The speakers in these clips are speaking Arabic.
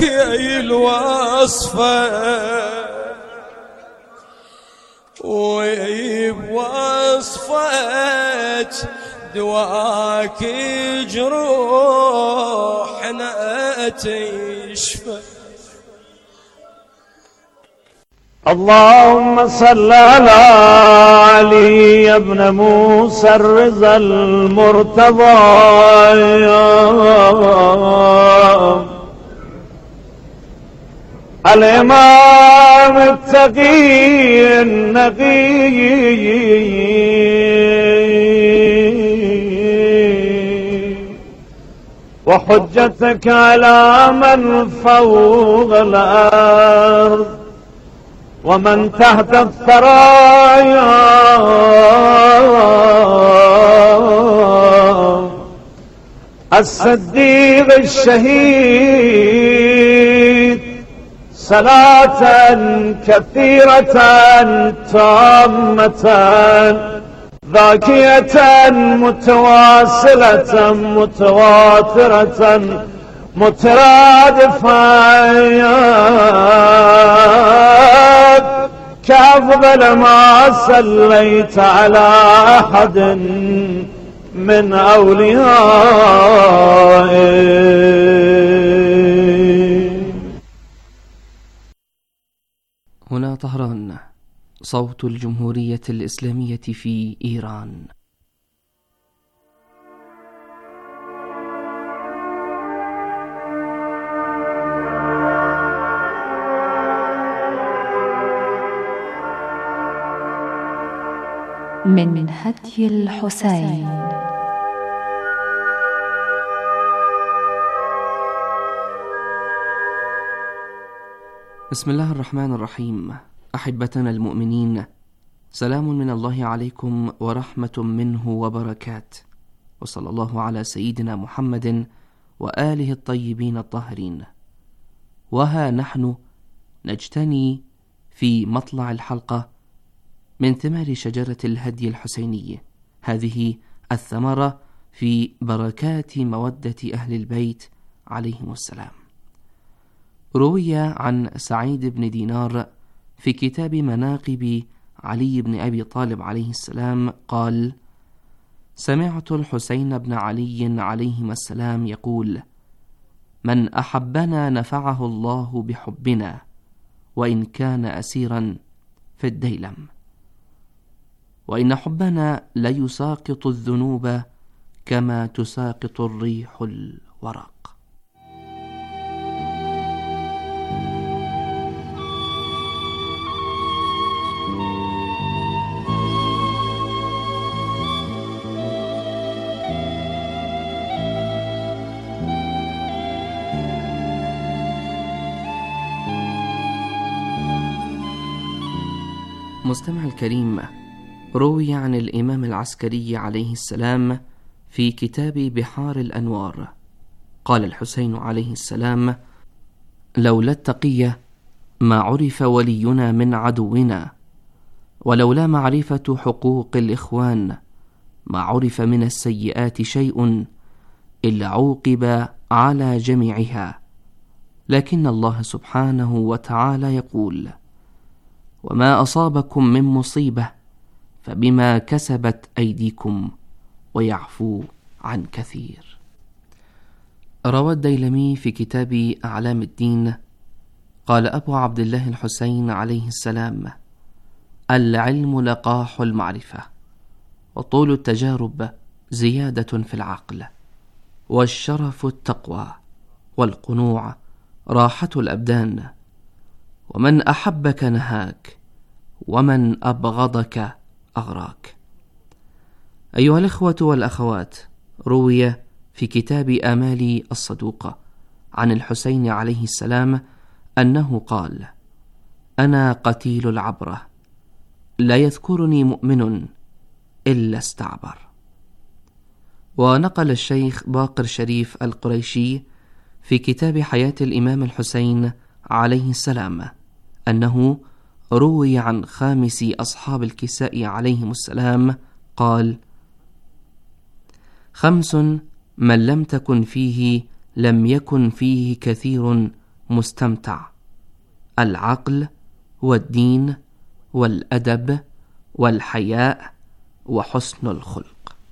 يا الوصفة وبوصفك دواك جروحنا تشفى. اللهم صل على علي ابن موسى الرضا المرتضى الإمام التقي النقي وحجتك على من فوق الأرض ومن تحت الثرايا الصديق الشهيد صلاة كثيرة تامة ذاكية متواصلة متواترة مترادفة كأفضل ما صليت على أحد من أوليائه. هنا طهران، صوت الجمهورية الإسلامية في إيران. من هدي الحسين. بسم الله الرحمن الرحيم. أحبتنا المؤمنين، سلام من الله عليكم ورحمة منه وبركات، وصلى الله على سيدنا محمد وآله الطيبين الطاهرين. وها نحن نجتني في مطلع الحلقة من ثمار شجرة الهدي الحسيني، هذه الثمرة في بركات مودة أهل البيت عليهم السلام. روي عن سعيد بن دينار في كتاب مناقب علي بن أبي طالب عليه السلام قال: سمعت الحسين بن علي عليهما السلام يقول: من أحبنا نفعه الله بحبنا وإن كان أسيرا في الديلم، وإن حبنا ليساقط الذنوب كما تساقط الريح الورق. مستمع الكريم، روي عن الإمام العسكري عليه السلام في كتاب بحار الأنوار قال الحسين عليه السلام: لولا التقية ما عرف ولينا من عدونا، ولولا معرفة حقوق الإخوان ما عرف من السيئات شيء إلا عوقب على جميعها. لكن الله سبحانه وتعالى يقول: وما أصابكم من مصيبة فبما كسبت أيديكم ويعفو عن كثير. روى الديلمي في كتاب أعلام الدين قال أبو عبد الله الحسين عليه السلام: العلم لقاح المعرفة، وطول التجارب زيادة في العقل، والشرف التقوى، والقنوع راحة الأبدان، ومن أحبك نهاك، ومن أبغضك أغراك. أيها الإخوة والأخوات، روي في كتاب آمال الصدوق عن الحسين عليه السلام أنه قال: أنا قتيل العبرة، لا يذكرني مؤمن إلا استعبر. ونقل الشيخ باقر شريف القريشي في كتاب حياة الإمام الحسين عليه السلام أنه روي عن خامس أصحاب الكساء عليهم السلام قال: 5 من لم تكن فيه لم يكن فيه كثير مستمتع، العقل والدين والأدب والحياء وحسن الخلق.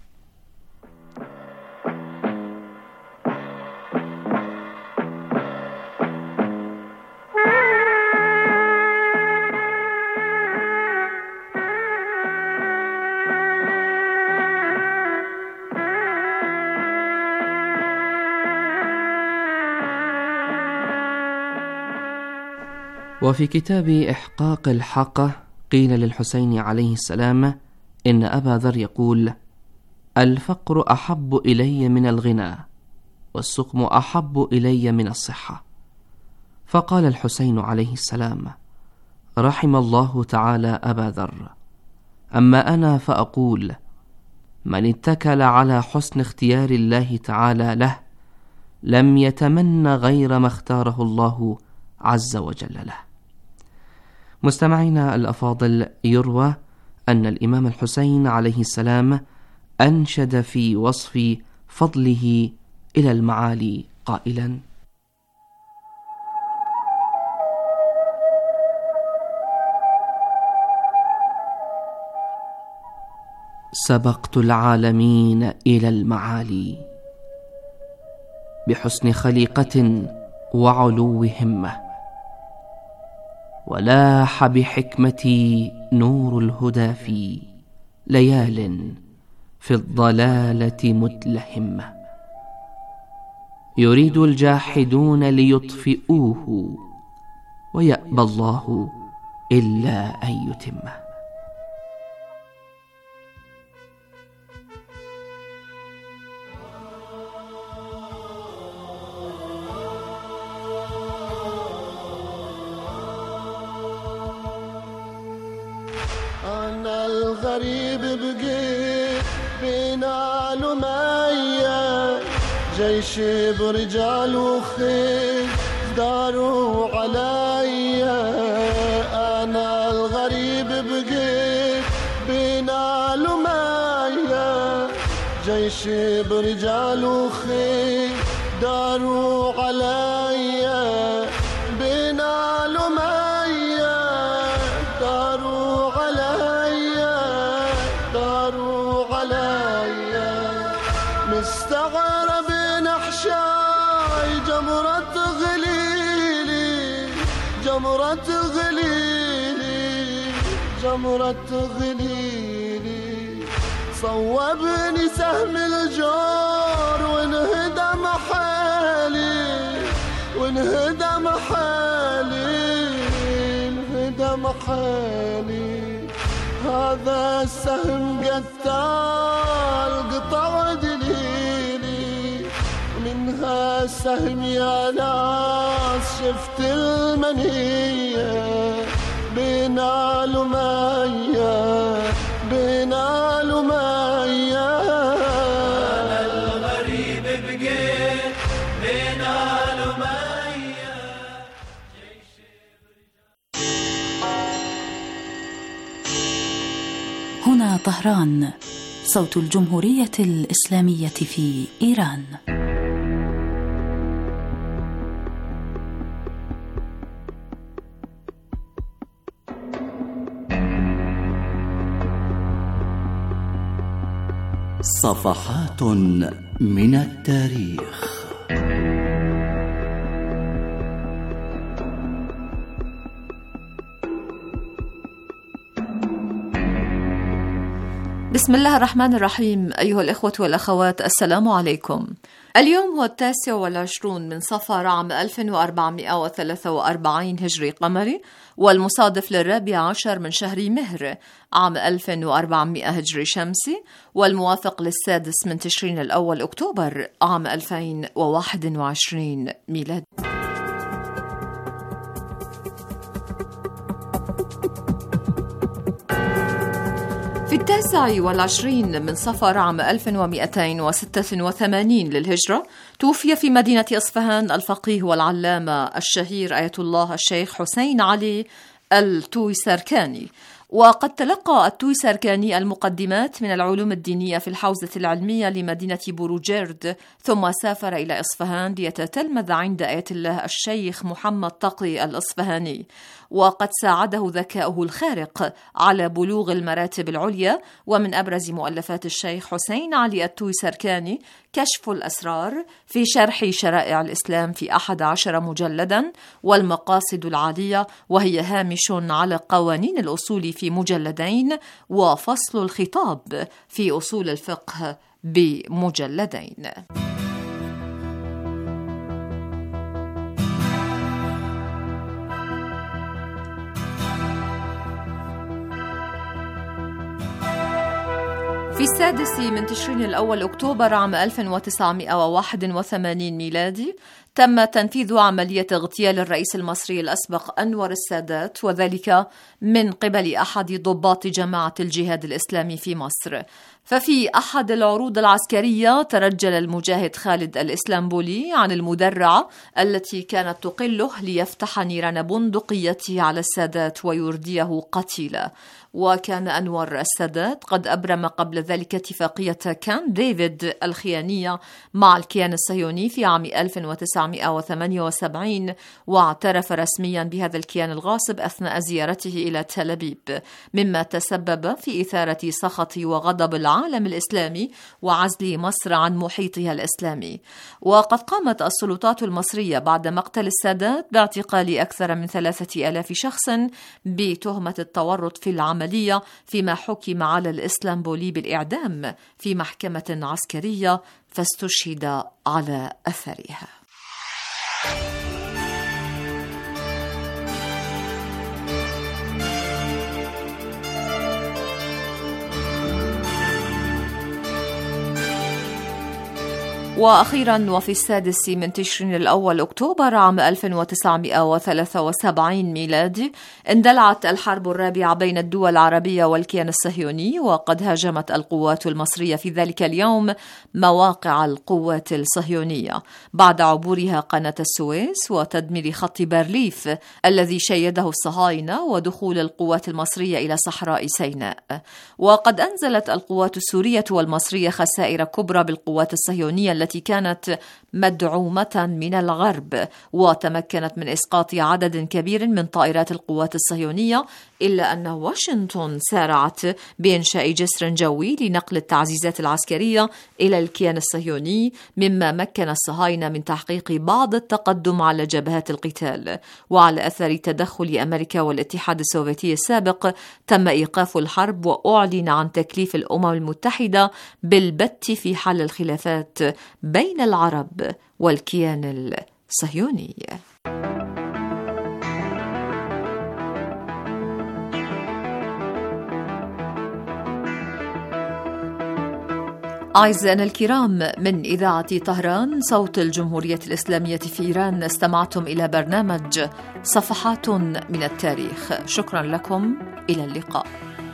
وفي كتاب إحقاق الحق قيل للحسين عليه السلام إن أبا ذر يقول: الفقر أحب إلي من الغنى، والسقم أحب إلي من الصحة. فقال الحسين عليه السلام: رحم الله تعالى أبا ذر، أما أنا فأقول: من اتكل على حسن اختيار الله تعالى له لم يتمن غير ما اختاره الله عز وجل له. مستمعينا الأفاضل، يروى أن الإمام الحسين عليه السلام أنشد في وصف فضله إلى المعالي قائلا: سبقت العالمين إلى المعالي بحسن خليقة وعلو همة، ولاح بحكمتي نور الهدى في ليال في الضلالة مدلهمة، يريد الجاحدون ليطفئوه ويأبى الله إلا أن يتمه. أنا الغريب بقيت بين علمية، جيش برجال وخيل داروا عليا. أنا الغريب بقيت بين علمية، جيش برجال وخيل داروا عليا. بين علمية داروا عليا، داروا عليا. مستغرب نحشاي جمرة غليلي، جمرة غليلي، جمرة غليلي. صوبني سهم الجار وانهدم حالي، وانهدم حالي، انهدم حالي. هذا السهم قتال قطع دليلي، ومنها السهم يا ناس شفت المنية. بين علمية، بين علمية. أنا الغريب بقيت بين علمية. هنا طهران، صوت الجمهورية الإسلامية في إيران. صفحات من التاريخ. بسم الله الرحمن الرحيم. أيها الإخوة والأخوات، السلام عليكم. اليوم هو 29 من صفر عام 1443 هجري قمري، والمصادف ل14 من شهر مهر عام 1400 هجري شمسي، والموافق ل6 من تشرين الأول أكتوبر عام 2021 ميلادي. في 29 من صفر عام 1286 للهجرة توفي في مدينة إصفهان الفقيه والعلامة الشهير آية الله الشيخ حسين علي التويسركاني، وقد تلقى التويسركاني المقدمات من العلوم الدينية في الحوزة العلمية لمدينة بوروجيرد، ثم سافر إلى إصفهان ليتتلمذ عند آية الله الشيخ محمد تقي الإصفهاني، وقد ساعده ذكاؤه الخارق على بلوغ المراتب العليا. ومن أبرز مؤلفات الشيخ حسين علي التويسركاني كشف الأسرار في شرح شرائع الإسلام في 11 مجلدا، والمقاصد العالية وهي هامش على قوانين الأصول في مجلدين، وفصل الخطاب في أصول الفقه بمجلدين. في 6 من تشرين الأول أكتوبر عام 1981 ميلادي تم تنفيذ عملية اغتيال الرئيس المصري الأسبق أنور السادات، وذلك من قبل أحد ضباط جماعة الجهاد الإسلامي في مصر. ففي أحد العروض العسكرية ترجل المجاهد خالد الإسلامبولي عن المدرعة التي كانت تقله ليفتح نيران بندقيته على السادات ويرديه قتيلا. وكان أنور السادات قد أبرم قبل ذلك اتفاقية كامب ديفيد الخيانية مع الكيان الصهيوني في عام 1978، واعترف رسميا بهذا الكيان الغاصب أثناء زيارته إلى تل أبيب، مما تسبب في إثارة سخط وغضب العالم الإسلامي وعزل مصر عن محيطها الإسلامي. وقد قامت السلطات المصرية بعد مقتل السادات باعتقال أكثر من 3000 شخص بتهمة التورط في العملية، فيما حكم على الإسلامبولي بالإعدام في محكمة عسكرية، فاستشهد على أثرها. وأخيرا وفي 6 من تشرين الأول أكتوبر عام 1973 ميلادي اندلعت الحرب الرابعة بين الدول العربية والكيان الصهيوني، وقد هاجمت القوات المصرية في ذلك اليوم مواقع القوات الصهيونية بعد عبورها قناة السويس وتدمير خط بارليف الذي شيده الصهاينة ودخول القوات المصرية إلى صحراء سيناء. وقد أنزلت القوات السورية والمصرية خسائر كبرى بالقوات الصهيونية التي كانت مدعومة من الغرب، وتمكنت من إسقاط عدد كبير من طائرات القوات الصهيونية، إلا أن واشنطن سارعت بإنشاء جسر جوي لنقل التعزيزات العسكرية إلى الكيان الصهيوني، مما مكن الصهاينة من تحقيق بعض التقدم على جبهات القتال. وعلى أثر تدخل أمريكا والاتحاد السوفيتي السابق تم إيقاف الحرب، وأعلن عن تكليف الأمم المتحدة بالبت في حل الخلافات بين العرب والكيان الصهيوني. أعزائنا الكرام، من إذاعة طهران صوت الجمهورية الإسلامية في إيران، استمعتم إلى برنامج صفحات من التاريخ. شكرا لكم، إلى اللقاء.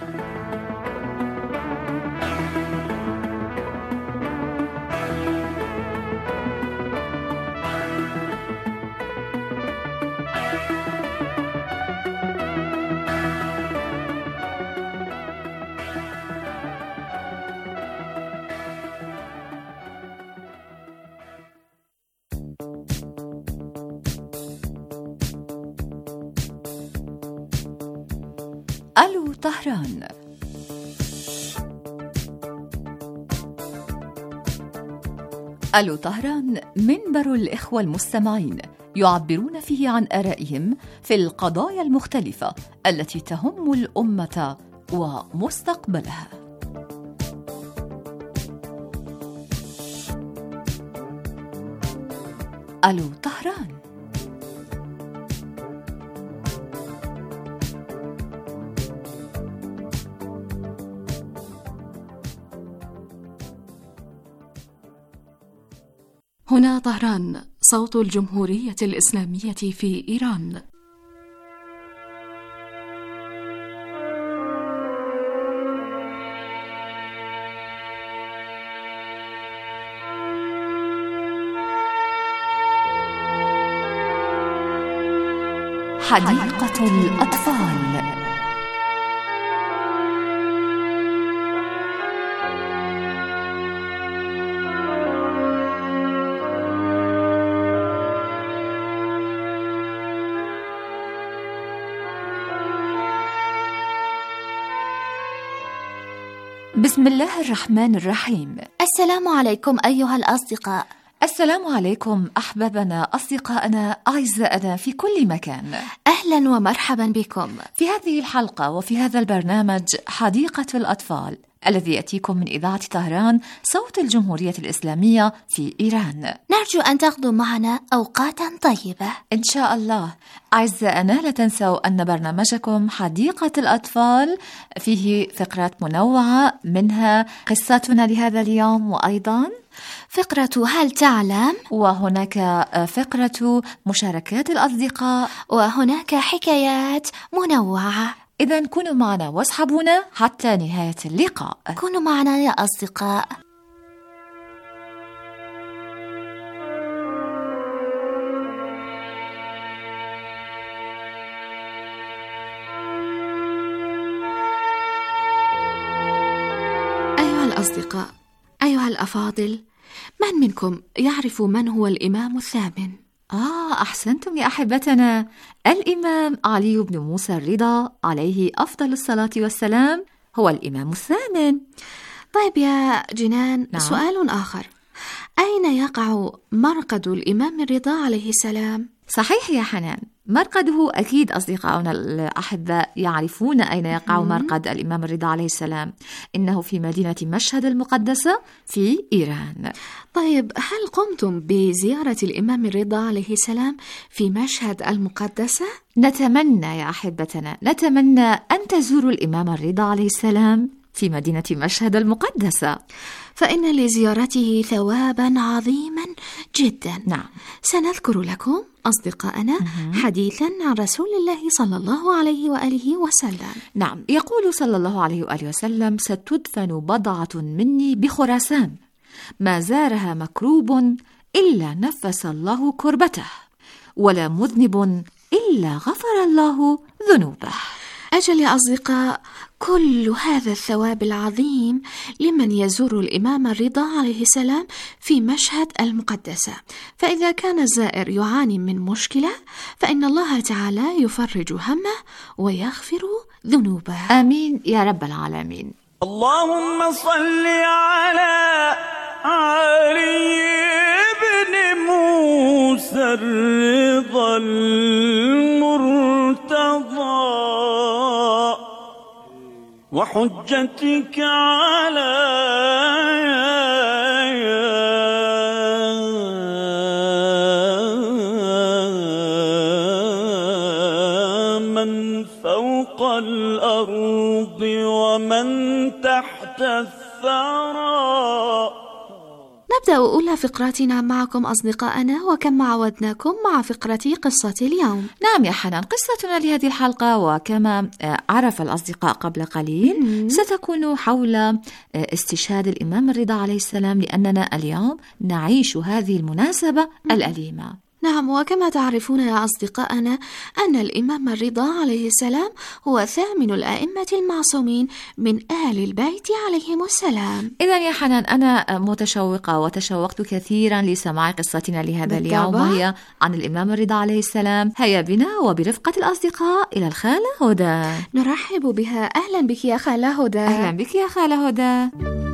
ألو طهران. ألو طهران منبر الإخوة المستمعين يعبرون فيه عن آرائهم في القضايا المختلفة التي تهم الأمة ومستقبلها. ألو طهران. هنا طهران صوت الجمهورية الإسلامية في إيران. حديقة الأطفال. بسم الله الرحمن الرحيم. السلام عليكم أيها الأصدقاء. السلام عليكم أحبابنا، أصدقائنا، أعزائنا في كل مكان. أهلا ومرحبا بكم في هذه الحلقة وفي هذا البرنامج حديقة الأطفال الذي يأتيكم من إذاعة طهران صوت الجمهورية الإسلامية في إيران. نرجو أن تقضوا معنا أوقاتا طيبة إن شاء الله. أعزائنا، لا تنسوا أن برنامجكم حديقة الأطفال فيه فقرات منوعة، منها قصتنا لهذا اليوم، وأيضا فقرة هل تعلم، وهناك فقرة مشاركات الأصدقاء، وهناك حكايات منوعة. إذن كونوا معنا واصحبونا حتى نهاية اللقاء. كونوا معنا يا أصدقاء. أيها الأصدقاء، أيها الأفاضل، من منكم يعرف من هو الإمام الثامن؟ أحسنتم يا أحبتنا، الإمام علي بن موسى الرضا عليه أفضل الصلاة والسلام هو الإمام الثامن. طيب يا جنان، نعم. سؤال آخر، أين يقع مرقد الإمام الرضا عليه السلام؟ صحيح يا حنان، مرقده أكيد أصدقائنا الأحباء يعرفون أين يقع مرقد الإمام الرضا عليه السلام. إنه في مدينة مشهد المقدسة في إيران. طيب، هل قمتم بزيارة الإمام الرضا عليه السلام في مشهد المقدسة؟ نتمنى يا أحبتنا، نتمنى أن تزوروا الإمام الرضا عليه السلام في مدينة مشهد المقدسة، فإن لزيارته ثوابا عظيما جدا. نعم، سنذكر لكم أصدقائنا حديثا عن رسول الله صلى الله عليه وآله وسلم. نعم، يقول صلى الله عليه وآله وسلم: ستدفن بضعة مني بخراسان، ما زارها مكروب إلا نفس الله كربته، ولا مذنب إلا غفر الله ذنوبه. أجل يا أصدقاء، كل هذا الثواب العظيم لمن يزور الإمام الرضا عليه السلام في مشهد المقدسة. فإذا كان الزائر يعاني من مشكلة، فإن الله تعالى يفرج همه ويغفر ذنوبه. آمين يا رب العالمين. اللهم صل على علي بن موسى الرضا المرتضى وحجتك على من فوق الأرض ومن تحت الثرى. نبدأ أولى فقراتنا معكم أصدقائنا، وكما عودناكم مع فقرة قصة اليوم. نعم يا حنان، قصتنا لهذه الحلقة وكما عرف الأصدقاء قبل قليل ستكون حول استشهاد الإمام الرضا عليه السلام، لأننا اليوم نعيش هذه المناسبة الأليمة. نعم، وكما تعرفون يا أصدقائنا أن الإمام الرضا عليه السلام هو ثامن الأئمة المعصومين من أهل البيت عليهم السلام. إذن يا حنان، أنا متشوقة وتشوقت كثيرا لسماع قصتنا لهذا اليوم، وهي عن الإمام الرضا عليه السلام. هيا بنا وبرفقة الأصدقاء إلى الخالة هدى. نرحب بها. أهلا بك يا خالة هدى. أهلا بك يا خالة هدى.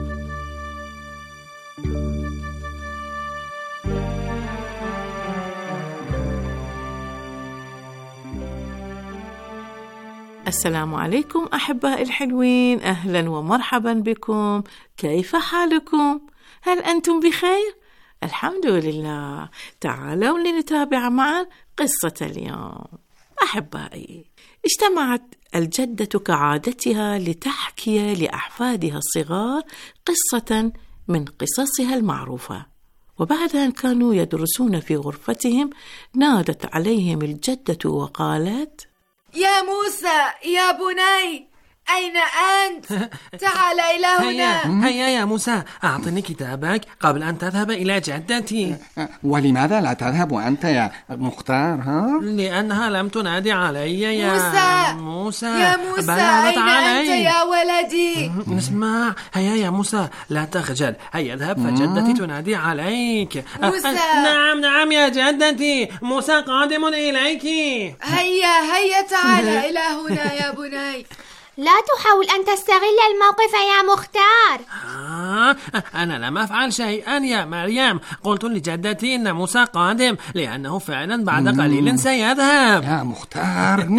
السلام عليكم أحبائي الحلوين، أهلا ومرحبا بكم. كيف حالكم؟ هل أنتم بخير؟ الحمد لله. تعالوا لنتابع معا قصة اليوم. أحبائي، اجتمعت الجدة كعادتها لتحكي لأحفادها الصغار قصة من قصصها المعروفة، وبعد أن كانوا يدرسون في غرفتهم نادت عليهم الجدة وقالت: يا موسى يا بني، أين أنت؟ تعال إلى هنا. هيا يا موسى، أعطني كتابك قبل أن تذهب إلى جدتي. ولماذا لا تذهب أنت يا مختار؟ لأنها لم تنادي علي يا موسى. يا موسى، أين أنت يا ولدي؟ اسمع، هيا يا موسى، لا تخجل، هيا اذهب فجدتي تنادي عليك. موسى. نعم يا جدتي، موسى قادم إليك. هيا تعال إلى هنا يا بني. لا تحاول أن تستغل الموقف يا مختار. أنا لم أفعل شيئا يا مريم، قلت لجدتي إن موسى قادم لأنه فعلا بعد قليل سيذهب. يا مختار.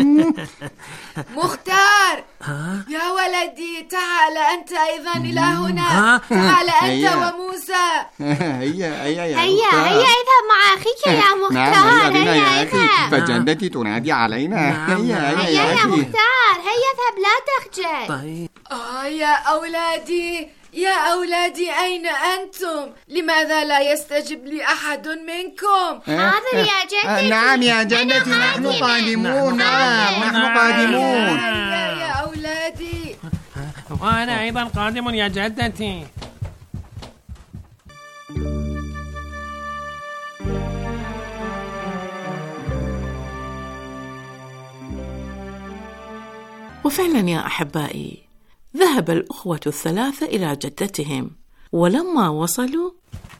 مختار يا ولدي، تعال أنت أيضا إلى هنا. تعال أنت وموسى. هيا اذهب مع أخيك يا مختار. هيا يا أخي، فجدتي تنادي علينا. هيا يا مختار، هيا اذهب لا تخجل. طيب. يا أولادي أين أنتم؟ لماذا لا يستجب لي أحد منكم؟ حاضر يا جدتي. نعم يا جدتي، نحن قادمون. نحن قادمون يا أولادي. وأنا أيضا قادم يا جدتي. وفعلا يا أحبائي، ذهب الأخوة الثلاثة إلى جدتهم، ولما وصلوا: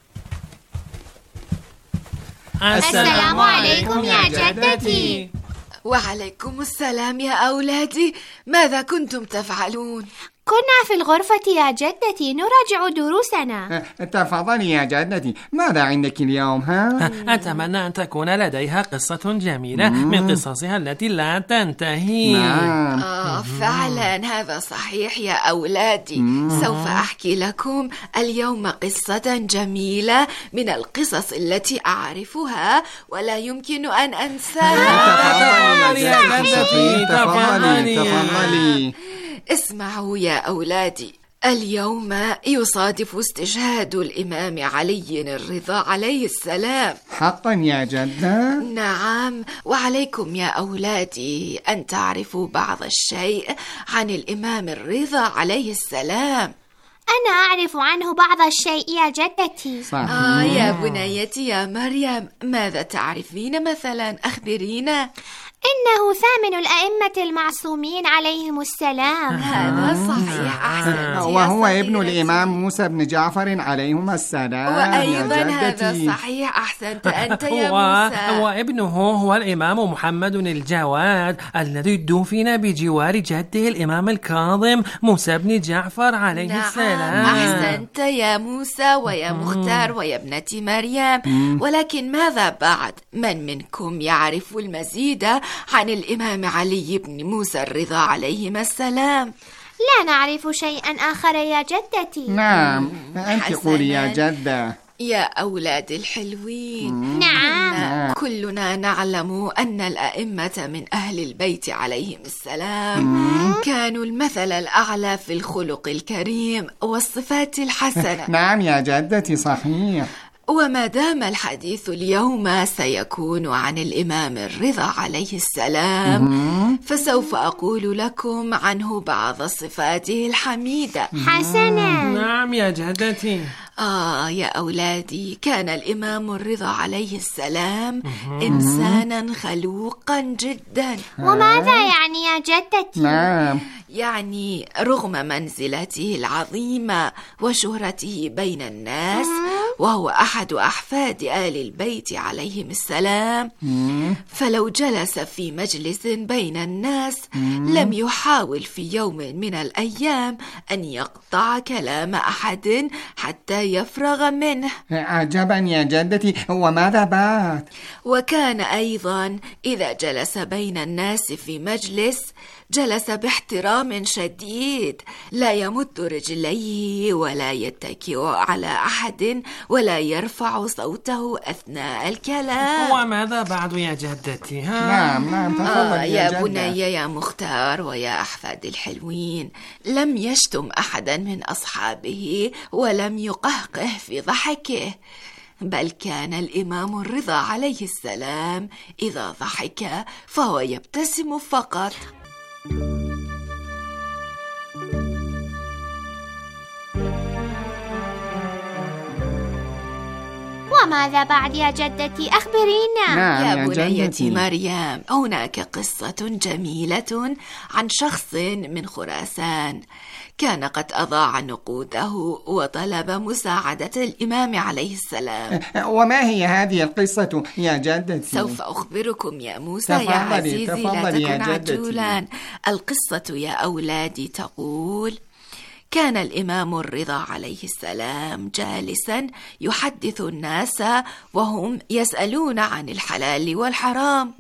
السلام عليكم يا جدتي. وعليكم السلام يا أولادي، ماذا كنتم تفعلون؟ كنا في الغرفة يا جدتي نراجع دروسنا. تفضلي يا جدتي، ماذا عندك اليوم؟ أتمنى أن تكون لديها قصة جميلة من قصصها التي لا تنتهي. فعلا هذا صحيح يا أولادي. سوف أحكي لكم اليوم قصة جميلة من القصص التي أعرفها ولا يمكن أن أنساها. تفضلي. اسمعوا يا أولادي، اليوم يصادف استشهاد الإمام علي الرضا عليه السلام. حقا يا جدة؟ نعم، وعليكم يا أولادي أن تعرفوا بعض الشيء عن الإمام الرضا عليه السلام. أنا أعرف عنه بعض الشيء يا جدتي. يا بنيتي يا مريم، ماذا تعرفين مثلا؟ أخبرينا. إنه ثامن الأئمة المعصومين عليهم السلام. هذا صحيح، أحسنت. وهو ابن الإمام موسى بن جعفر عليهم السلام. وأيضا هذا صحيح، أحسنت أنت يا موسى. وابنه هو الإمام محمد الجواد الذي دفن بجوار جده الإمام الكاظم موسى بن جعفر عليه السلام. أحسنت يا موسى ويا مختار ويا ابنتي مريم. ولكن ماذا بعد؟ من منكم يعرف المزيد عن الإمام علي بن موسى الرضا عليهما السلام؟ لا نعرف شيئا آخر يا جدتي. نعم، أنت قولي يا جدة. يا أولاد الحلوين، نعم، كلنا نعلم أن الأئمة من أهل البيت عليهم السلام كانوا المثل الأعلى في الخلق الكريم والصفات الحسنة. نعم يا جدتي، صحيح. وما دام الحديث اليوم سيكون عن الإمام الرضا عليه السلام، فسوف أقول لكم عنه بعض صفاته الحميدة. حسنا. نعم يا جدتي. يا أولادي، كان الإمام الرضا عليه السلام إنسانا خلوقا جدا. وماذا يعني يا جدتي؟ نعم، يعني رغم منزلته العظيمة وشهرته بين الناس، وهو أحد أحفاد آل البيت عليهم السلام، فلو جلس في مجلس بين الناس لم يحاول في يوم من الأيام أن يقطع كلام أحد حتى يفرغ منه. عجبا يا جدتي، وماذا بعد؟ وكان أيضا إذا جلس بين الناس في مجلس جلس باحترام شديد، لا يمد رجليه ولا يتكئ على أحد ولا يرفع صوته أثناء الكلام. وماذا بعد يا جدتي؟ نعم، تفضل يا بني يا مختار ويا أحفاد الحلوين، لم يشتم أحدا من أصحابه ولم يقهقه في ضحكه، بل كان الإمام الرضا عليه السلام إذا ضحك فهو يبتسم فقط. وماذا بعد يا جدتي؟ أخبرينا. نعم يا يا بنيتي جدتي. مريم، هناك قصة جميلة عن شخص من خراسان كان قد أضاع نقوده وطلب مساعدة الإمام عليه السلام. وما هي هذه القصة يا جدتي؟ سوف أخبركم يا موسى يا تفضلي عزيزي، لا تفضلي يا تكن جدتي. عجولا. القصة يا أولادي تقول: كان الإمام الرضا عليه السلام جالسا يحدث الناس وهم يسألون عن الحلال والحرام،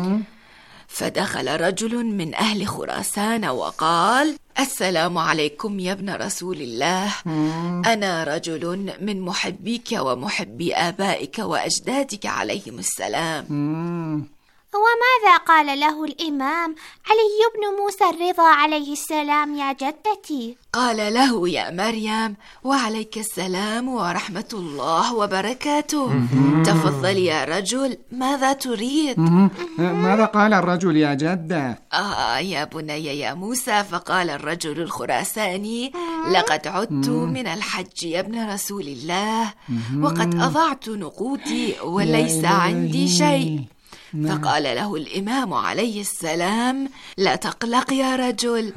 فدخل رجل من أهل خراسان وقال: السلام عليكم يا ابن رسول الله، أنا رجل من محبيك ومحبي آبائك وأجدادك عليهم السلام. وماذا قال له الإمام علي بن موسى الرضا عليه السلام يا جدتي؟ قال له: يا مريم، وعليك السلام ورحمة الله وبركاته. تفضل يا رجل، ماذا تريد؟ ماذا قال الرجل يا جدة؟ يا بني يا موسى، فقال الرجل الخراساني: لقد عدت من الحج يا ابن رسول الله، وقد أضعت نقودي وليس عندي شيء. فقال له الإمام عليه السلام: لا تقلق يا رجل.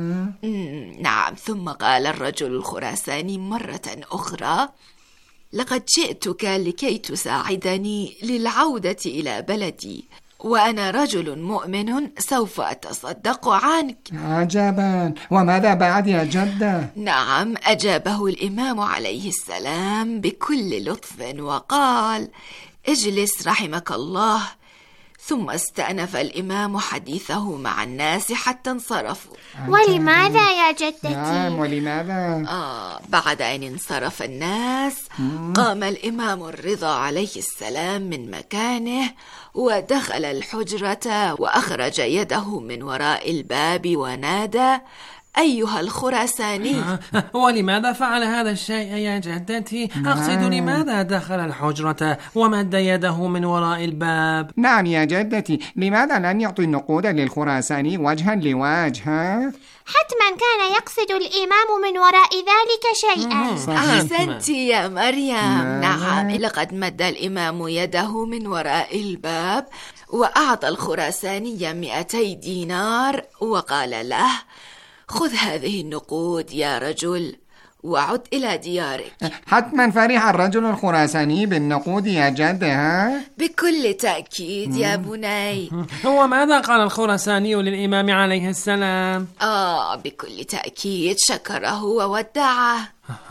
نعم. ثم قال الرجل الخراساني مرة أخرى: لقد جئتك لكي تساعدني للعودة إلى بلدي، وأنا رجل مؤمن سوف أتصدق عنك. عجبا، وماذا بعد يا جدة؟ نعم، أجابه الإمام عليه السلام بكل لطف وقال: اجلس رحمك الله. ثم استأنف الإمام حديثه مع الناس حتى انصرفوا. ولماذا يا جدتي؟ نعم، ولماذا؟ بعد أن انصرف الناس قام الإمام الرضا عليه السلام من مكانه ودخل الحجرة وأخرج يده من وراء الباب ونادى: أيها الخراساني. ولماذا فعل هذا الشيء يا جدتي؟ أقصد لماذا دخل الحجرة ومد يده من وراء الباب؟ نعم يا جدتي، لماذا لن يعطي النقود للخراساني وجها لوجه؟ حتما كان يقصد الإمام من وراء ذلك شيئا. أحسنت يا مريم. نعم، لقد مد الإمام يده من وراء الباب وأعطى الخراساني 200 دينار وقال له: خذ هذه النقود يا رجل وعد إلى ديارك. حتما فرح الرجل الخراساني بالنقود يا جدة. بكل تأكيد يا بني. وماذا قال الخراساني للإمام عليه السلام؟ بكل تأكيد شكره وودعه.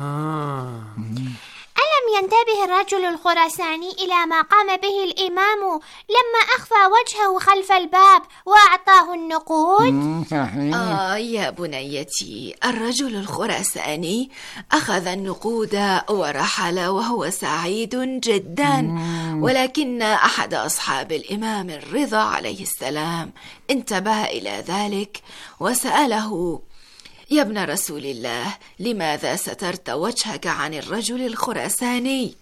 ألم ينتبه الرجل الخراساني إلى ما قام به الإمام لما أخفى وجهه خلف الباب وأعطاه النقود؟ يا بنيتي، الرجل الخراساني أخذ النقود ورحل وهو سعيد جدا، ولكن أحد أصحاب الإمام الرضا عليه السلام انتبه إلى ذلك وسأله: يا ابن رسول الله، لماذا سترت وجهك عن الرجل الخراساني؟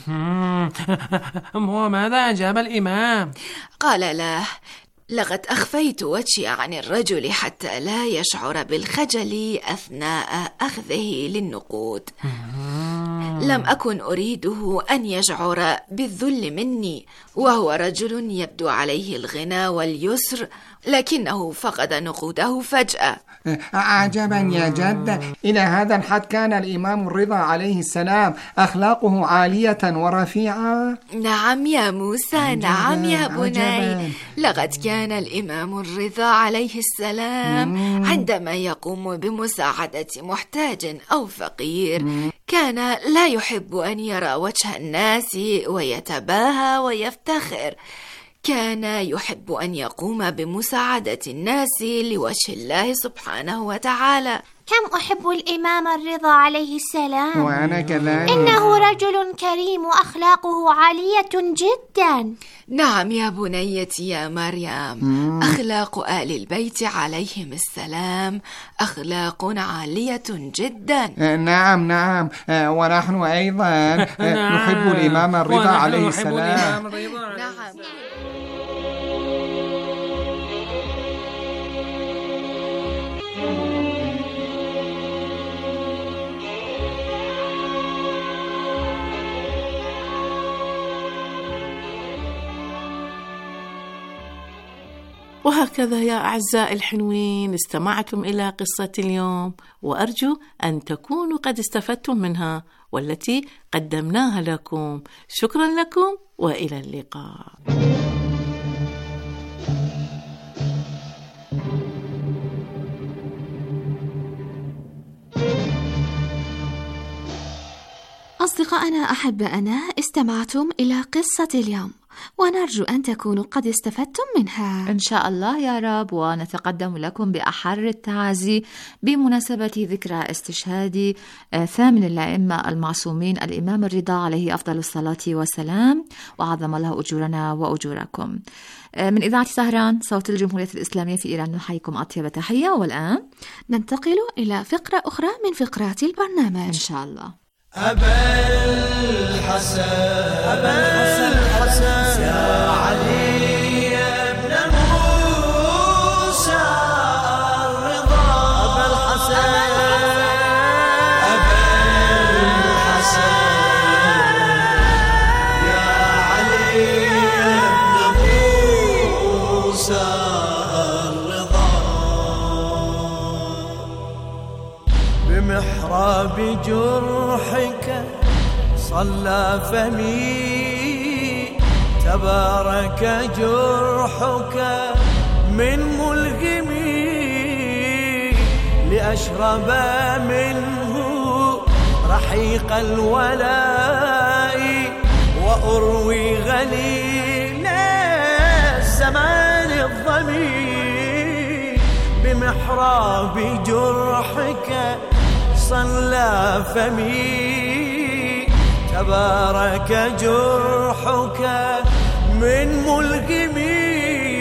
وماذا أجاب الإمام؟ قال له: لقد أخفيت وجهي عن الرجل حتى لا يشعر بالخجل أثناء أخذه للنقود. لم أكن أريده أن يشعر بالذل مني، وهو رجل يبدو عليه الغنى واليسر، لكنه فقد نقوده فجأة. عجبا يا جدة، إلى هذا الحد كان الإمام الرضا عليه السلام أخلاقه عالية ورفيعة؟ نعم يا موسى، نعم يا بني. لقد كان الإمام الرضا عليه السلام عندما يقوم بمساعدة محتاج أو فقير كان لا يحب أن يرى وجه الناس ويتباهى ويفتخر، كان يحب أن يقوم بمساعدة الناس لوجه الله سبحانه وتعالى. كم أحب الإمام الرضا عليه السلام، وأنا كذلك. إنه رجل كريم وأخلاقه عالية جدا. نعم يا بنيتي يا مريم، أخلاق آل البيت عليهم السلام أخلاق عالية جدا. نعم، ونحن أيضا نحب الإمام الرضا عليه السلام. نعم. وهكذا يا أعزائي الحلوين استمعتم إلى قصة اليوم، وأرجو أن تكونوا قد استفدتم منها والتي قدمناها لكم. شكرا لكم وإلى اللقاء. أصدقائنا أحبائنا، استمعتم إلى قصة اليوم، ونرجو أن تكونوا قد استفدتم منها إن شاء الله يا رب. ونتقدم لكم بأحر التعازي بمناسبة ذكرى استشهاد ثامن الأئمة المعصومين الإمام الرضا عليه أفضل الصلاة والسلام، وعظم الله أجورنا وأجوركم. من إذاعة طهران صوت الجمهورية الإسلامية في إيران نحييكم أطيب تحية، والآن ننتقل إلى فقرة أخرى من فقرات البرنامج إن شاء الله. أبا الحسن يا علي ابن موسى الرضا، أبا الحسن يا علي ابن موسى الرضا، بمحراب جرحك صلى فمي، تبارك جرحك من ملغمي، لأشرب منه رحيق الولاء، وأروي غليل الزمان الظمي، بمحراب جرحك صلى فمي، تبارك جرحك من ملغمي،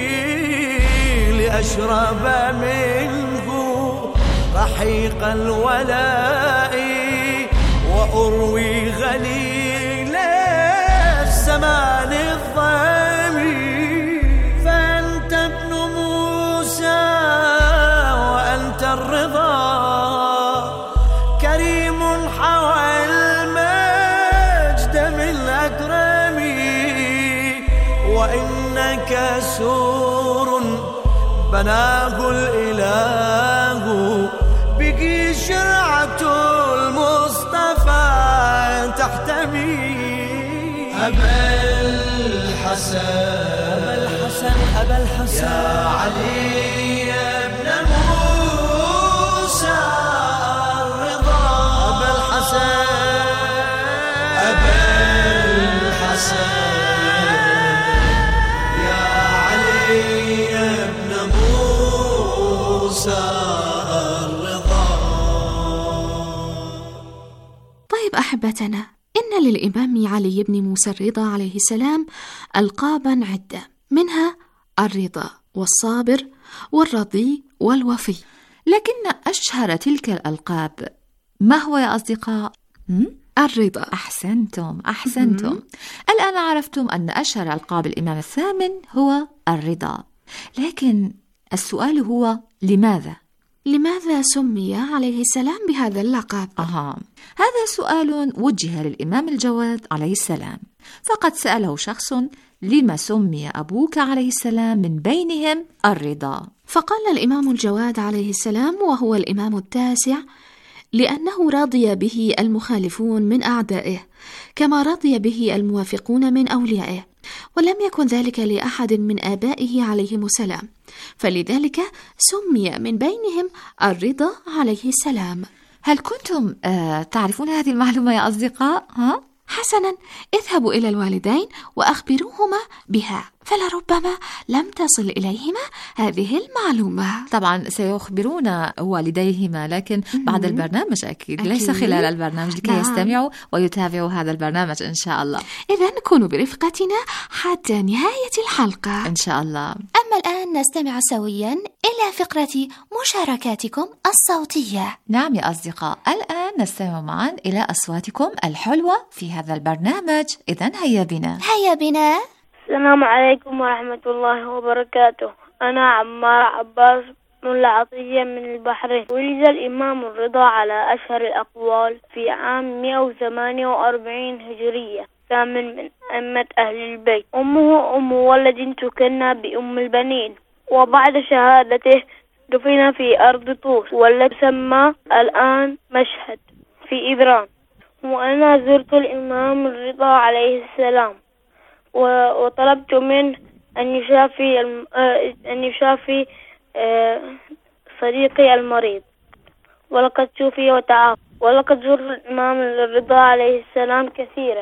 لأشرب منه رحيق الولاء، وأروي غليل الزمان الظمي، فأنت ابن موسى وأنت الرضا، كريم حوى المجد من أكرمي، وإنك سور بناه الإله، بك شرعة المصطفى تحتمي، أبا الحسن يا علي ابن موسى الرضا، أبا الحسن يا علي ابن موسى الرضا. طيب أحبتنا، إن للإمام علي بن موسى الرضا عليه السلام ألقابا عدة، منها الرضا والصابر والرضي والوفي، لكن أشهر تلك الألقاب ما هو يا أصدقاء؟ الرضا. أحسنتم. الآن عرفتم أن أشهر ألقاب الإمام الثامن هو الرضا، لكن السؤال هو لماذا سمي عليه السلام بهذا اللقب؟ هذا سؤال وجه للإمام الجواد عليه السلام، فقد سأله شخص: لما سمي أبوك عليه السلام من بينهم الرضا؟ فقال الإمام الجواد عليه السلام، وهو الإمام التاسع: لأنه رضي به المخالفون من أعدائه، كما رضي به الموافقون من أوليائه، ولم يكن ذلك لأحد من آبائه عليهم السلام، فلذلك سمي من بينهم الرضا عليه السلام. هل كنتم تعرفون هذه المعلومة يا أصدقاء؟ حسنا، اذهبوا إلى الوالدين وأخبروهما بها، فلربما لم تصل إليهما هذه المعلومة. طبعا سيخبرون والديهما، لكن بعد البرنامج أكيد. ليس خلال البرنامج، لكي يستمعوا ويتابعوا هذا البرنامج إن شاء الله. إذن كونوا برفقتنا حتى نهاية الحلقة إن شاء الله. أما الآن نستمع سويا إلى فقرة مشاركاتكم الصوتية. نعم يا أصدقاء، الآن نستمع معا إلى أصواتكم الحلوة في هذا البرنامج. إذن هيا بنا. السلام عليكم ورحمة الله وبركاته. أنا عمار عباس من العطية من البحرين. ولد الإمام الرضا على أشهر الأقوال في عام 148 هجرية، ثامن من أئمة أهل البيت. أمه أم ولد تكنى بأم البنين، وبعد شهادته دفن في أرض طوس والتي تسمى الآن مشهد في إيران. وأنا زرت الإمام الرضا عليه السلام وطلبت منه أن يشافي صديقي المريض، ولقد شوفي وتعافى. ولقد زرت الإمام الرضا عليه السلام كثيرا،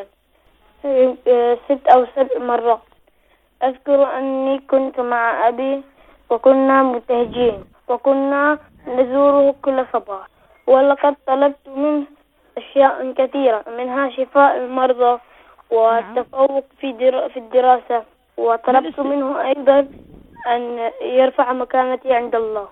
6 أو 7 مرات. أذكر أني كنت مع أبي وكنا مبتهجين وكنا نزوره كل صباح، ولقد طلبت منه أشياء كثيرة، منها شفاء المرضى والتفوق في الدراسة، وطلبت منه أيضا أن يرفع مكانتي عند الله،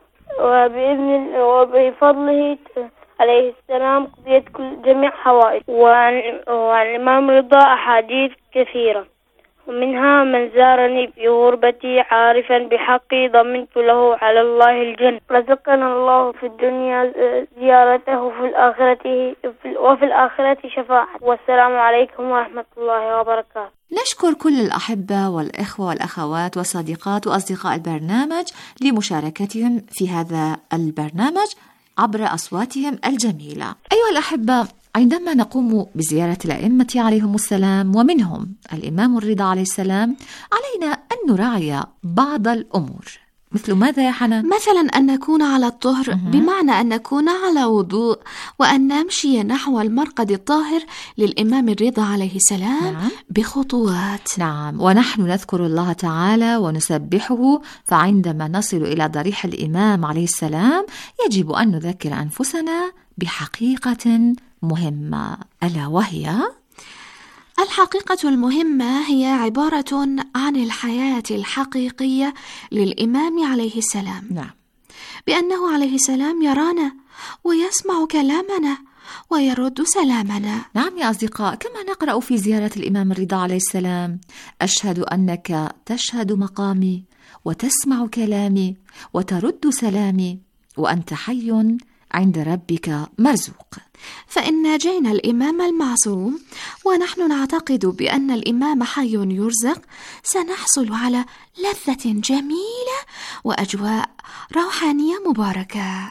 وبفضله عليه السلام قضيت جميع حوائج. وعن الإمام رضا أحاديث كثيرة، ومنها من زارني في غربتي عارفا بحقي ضمنت له على الله الجنة. رزقنا الله في الدنيا زيارته وفي الآخرة شفاعة. والسلام عليكم ورحمة الله وبركاته. نشكر كل الأحبة والإخوة والأخوات وصديقات وأصدقاء البرنامج لمشاركتهم في هذا البرنامج عبر أصواتهم الجميلة. أيها الأحبة، عندما نقوم بزيارة الأئمة عليهم السلام ومنهم الإمام الرضا عليه السلام، علينا أن نراعي بعض الأمور. مثل ماذا يا حنان؟ مثلا أن نكون على الطهر، بمعنى أن نكون على وضوء، وأن نمشي نحو المرقد الطاهر للإمام الرضا عليه السلام بخطوات. نعم، ونحن نذكر الله تعالى ونسبحه، فعندما نصل إلى ضريح الإمام عليه السلام يجب أن نذكر أنفسنا بحقيقة مهمة، ألا وهي الحقيقة المهمة هي عبارة عن الحياة الحقيقية للإمام عليه السلام. نعم. بأنه عليه السلام يرانا ويسمع كلامنا ويرد سلامنا. نعم يا أصدقاء، كما نقرأ في زيارة الإمام الرضا عليه السلام: أشهد أنك تشهد مقامي وتسمع كلامي وترد سلامي وأنت حي عند ربك مرزوق. فإن ناجينا الإمام المعصوم ونحن نعتقد بأن الإمام حي يرزق، سنحصل على لذة جميلة وأجواء روحانية مباركة.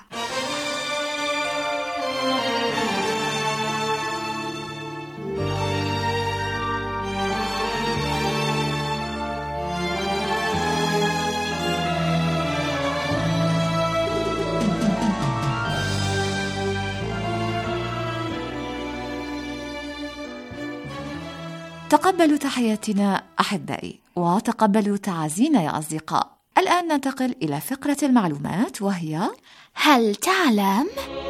تقبلوا تحياتنا أحبائي، وتقبلوا تعازينا يا أصدقاء. الآن ننتقل إلى فقرة المعلومات، وهي هل تعلم؟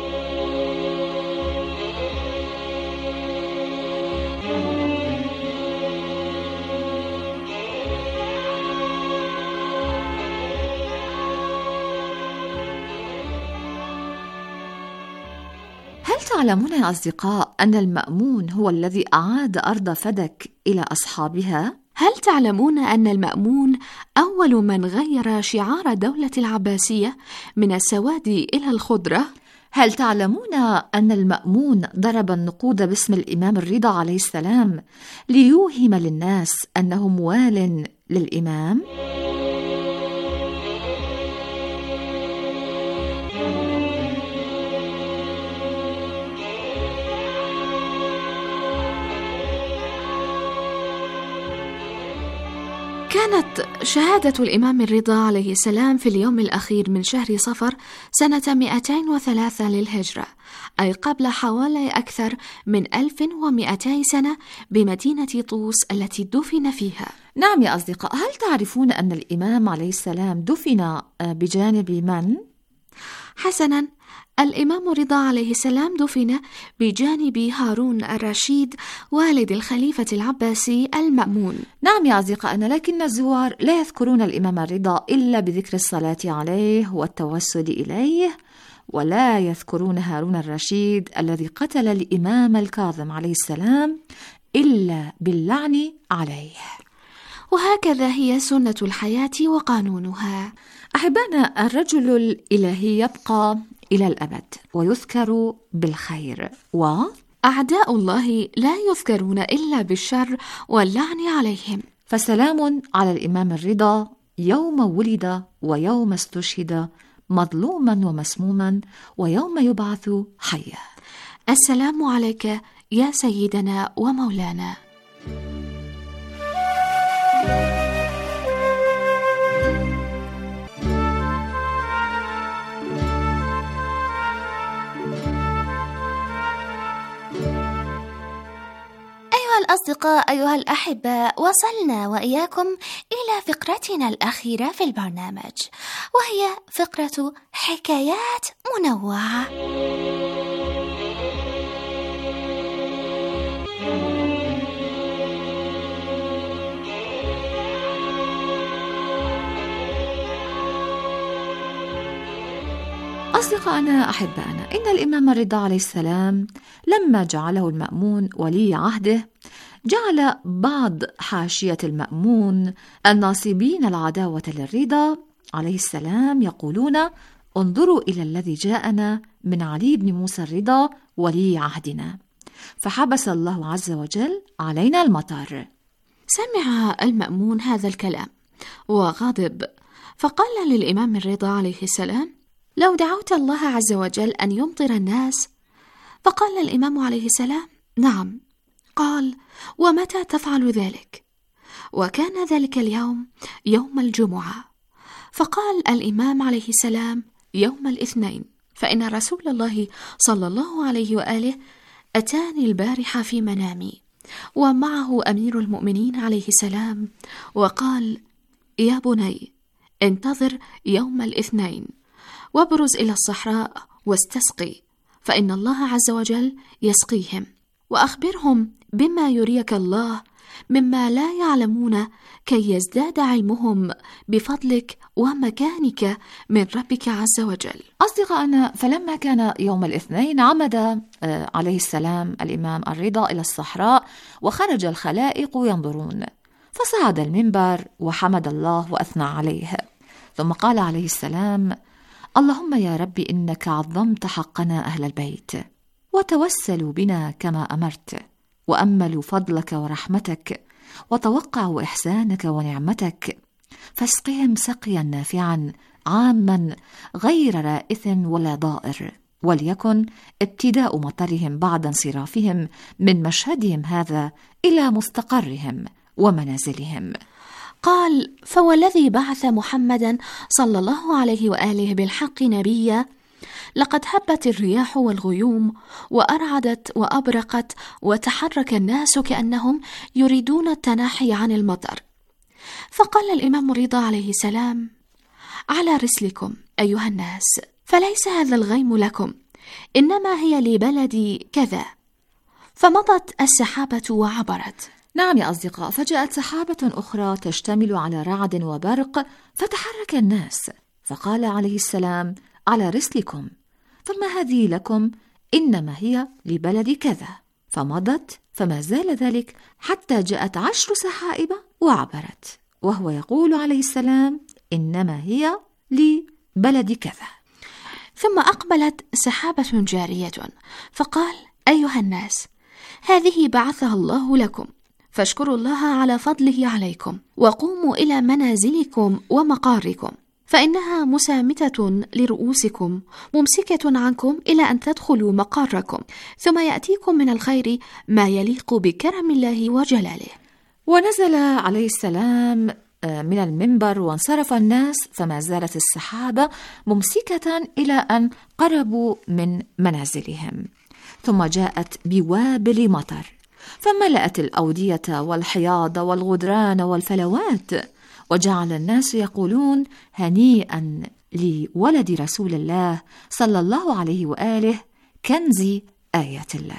هل تعلمون يا أصدقاء أن المأمون هو الذي أعاد أرض فدك إلى أصحابها؟ هل تعلمون أن المأمون أول من غير شعار دولة العباسية من السواد إلى الخضرة؟ هل تعلمون أن المأمون ضرب النقود باسم الإمام الرضا عليه السلام ليوهم للناس أنه موال للإمام؟ كانت شهادة الإمام الرضا عليه السلام في اليوم الأخير من شهر صفر سنة 203 للهجرة، أي قبل حوالي أكثر من 1200 سنة بمدينة طوس التي دفن فيها. نعم يا أصدقاء، هل تعرفون أن الإمام عليه السلام دفن بجانب من؟ حسناً، الإمام الرضا عليه السلام دفن بجانب هارون الرشيد والد الخليفة العباسي المأمون. نعم يا أصدقائنا، لكن الزوار لا يذكرون الإمام الرضا إلا بذكر الصلاة عليه والتوسل إليه، ولا يذكرون هارون الرشيد الذي قتل الإمام الكاظم عليه السلام إلا باللعن عليه. وهكذا هي سنة الحياة وقانونها. أحبانا، الرجل الإلهي يبقى إلى الأبد ويذكر بالخير، وأعداء الله لا يذكرون إلا بالشر واللعن عليهم. فسلام على الإمام الرضا يوم ولد ويوم استشهد مظلوما ومسموما ويوم يبعث حيا. السلام عليك يا سيدنا ومولانا. أيها الأصدقاء، أيها الأحباء، وصلنا وإياكم إلى فقرتنا الأخيرة في البرنامج، وهي فقرة حكايات منوعة. أصدقائنا أحبائنا، إن الإمام الرضا عليه السلام لما جعله المأمون ولي عهده جعل بعض حاشية المأمون الناصبين العداوة للرضا عليه السلام يقولون: انظروا إلى الذي جاءنا من علي بن موسى الرضا ولي عهدنا، فحبس الله عز وجل علينا المطر. سمع المأمون هذا الكلام وغضب، فقال للإمام الرضا عليه السلام: لو دعوت الله عز وجل أن يمطر الناس. فقال الإمام عليه السلام: نعم. قال: ومتى تفعل ذلك؟ وكان ذلك اليوم يوم الجمعة. فقال الإمام عليه السلام: يوم الاثنين، فإن رسول الله صلى الله عليه وآله أتاني البارحة في منامي ومعه أمير المؤمنين عليه السلام، وقال: يا بني، انتظر يوم الاثنين وابرز إلى الصحراء واستسقي، فإن الله عز وجل يسقيهم، وأخبرهم بما يريك الله مما لا يعلمون كي يزداد علمهم بفضلك ومكانك من ربك عز وجل. أصدقائنا، فلما كان يوم الاثنين عمد عليه السلام الإمام الرضا إلى الصحراء، وخرج الخلائق ينظرون، فصعد المنبر وحمد الله وأثنى عليه، ثم قال عليه السلام: اللهم يا رب، إنك عظمت حقنا أهل البيت، وتوسلوا بنا كما أمرت، وأملوا فضلك ورحمتك، وتوقعوا إحسانك ونعمتك، فاسقهم سقيا نافعا عاما غير رائث ولا ضائر، وليكن ابتداء مطرهم بعد انصرافهم من مشهدهم هذا إلى مستقرهم ومنازلهم. قال: فوالذي بعث محمدا صلى الله عليه وآله بالحق نبيا، لقد هبت الرياح والغيوم وأرعدت وأبرقت، وتحرك الناس كأنهم يريدون التناحي عن المطر. فقال الإمام الرضا عليه السلام: على رسلكم أيها الناس، فليس هذا الغيم لكم، إنما هي لبلدي كذا. فمضت السحابة وعبرت. نعم يا أصدقاء، فجاءت سحابة أخرى تشتمل على رعد وبرق، فتحرك الناس، فقال عليه السلام: على رسلكم، فما هذه لكم، إنما هي لبلد كذا. فمضت، فما زال ذلك حتى جاءت 10 سحائب وعبرت، وهو يقول عليه السلام: إنما هي لبلد كذا. ثم أقبلت سحابة جارية، فقال: أيها الناس، هذه بعثها الله لكم، فاشكروا الله على فضله عليكم، وقوموا إلى منازلكم ومقاركم، فإنها مسامتة لرؤوسكم ممسكة عنكم إلى أن تدخلوا مقاركم، ثم يأتيكم من الخير ما يليق بكرم الله وجلاله. ونزل عليه السلام من المنبر وانصرف الناس، فما زالت السحابة ممسكة إلى أن قربوا من منازلهم، ثم جاءت بوابل مطر، فملأت الأودية والحياض والغدران والفلوات، وجعل الناس يقولون: هنيئا لولد رسول الله صلى الله عليه وآله، كنز آيات الله.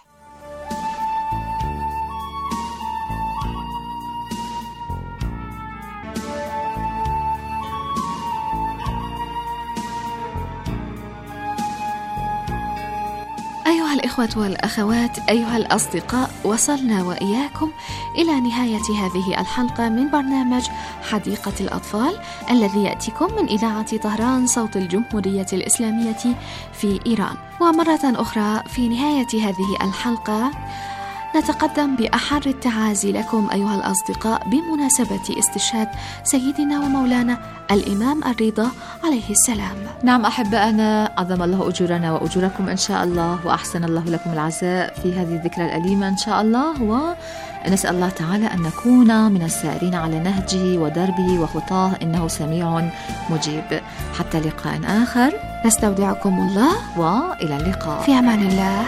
أيها الإخوة والأخوات، أيها الأصدقاء، وصلنا وإياكم إلى نهاية هذه الحلقة من برنامج حديقة الأطفال، الذي يأتيكم من إذاعة طهران صوت الجمهورية الإسلامية في إيران. ومرة أخرى في نهاية هذه الحلقة نتقدم بأحر التعازي لكم أيها الأصدقاء بمناسبة استشهاد سيدنا ومولانا الإمام الرضا عليه السلام. نعم أحبائنا، عظم الله أجورنا وأجوركم إن شاء الله، وأحسن الله لكم العزاء في هذه الذكرى الأليمة إن شاء الله، ونسأل الله تعالى أن نكون من السائرين على نهجه ودربه وخطاه، إنه سميع مجيب. حتى لقاء آخر نستودعكم الله وإلى اللقاء في أمان الله.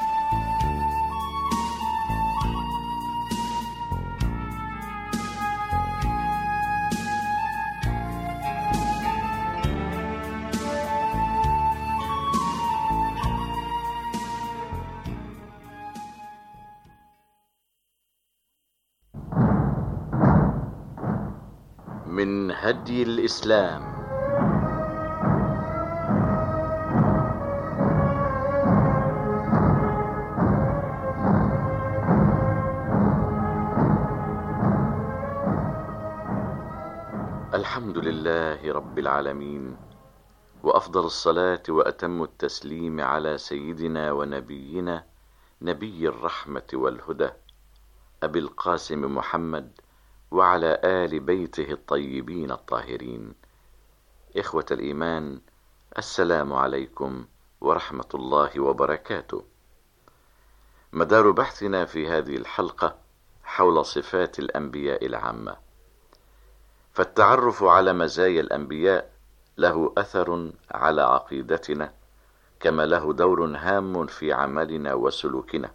من هدي الإسلام الحمد لله رب العالمين، وأفضل الصلاة وأتم التسليم على سيدنا ونبينا نبي الرحمة والهدى أبي القاسم محمد وعلى آل بيته الطيبين الطاهرين. إخوة الإيمان، السلام عليكم ورحمة الله وبركاته. مدار بحثنا في هذه الحلقة حول صفات الأنبياء العامة، فالتعرف على مزايا الأنبياء له أثر على عقيدتنا، كما له دور هام في عملنا وسلوكنا.